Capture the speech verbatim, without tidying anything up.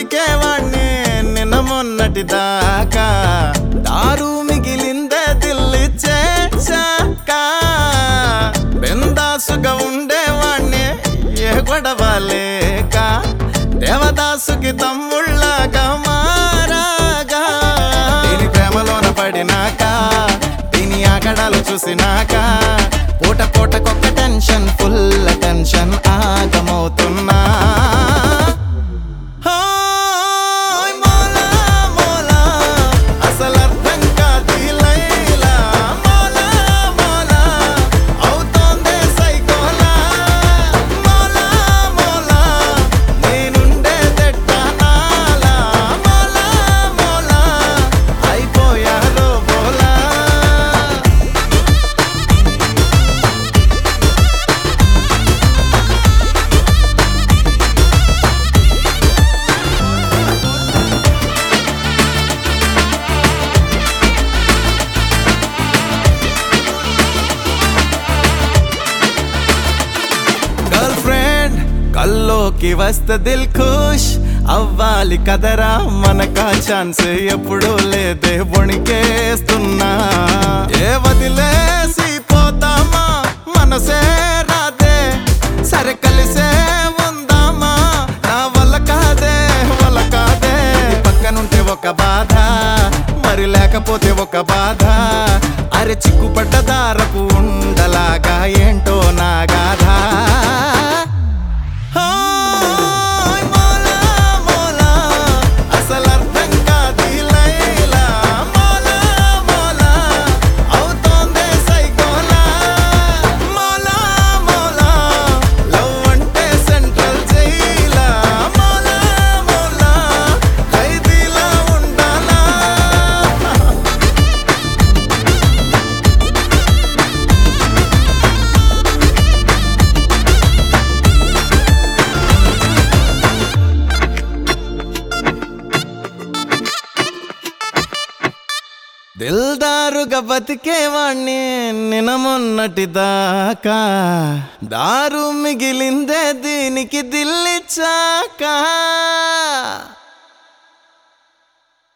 బతికేవాణ్ణి నిన్న మొన్నటి దాకా దారు మిగిలిందే దిల్లిచ్చేశాక బెందాసుగా ఉండేవాణ్ణి ఏ గొడవ లేక దేవదాసుకి తమ్ముళ్ళగా మారాగా దీని ప్రేమలోన పడినాక దీని ఆగడాలు చూసినాక పూట పూటకొక్క టెన్షన్ ఫుల్ టెన్షన్ ఆగమవుతున్నా కల్లోకి వస్తే దిల్ ఖుష్ అవ్వాలి కదరా మనకా ఛాన్స్ ఎప్పుడూ లేదే వణికేస్తున్నా ఏ వదిలేసి పోతామా మనసే రాదే సరే కలిసే ఉందామా నా వల్ల కాదే వల్ల కాదే పక్కనుంటే ఒక బాధ మరి లేకపోతే ఒక బాధ అరే చిక్కుపడ్డ దారపు ఉండలాగా ఏంటో నా గాథ దిల్దారుగా బతికేవాణ్ణి నిన్న మొన్నటి దాకా దారు మిగిలిందే దీనికి దిల్లిచ్చాక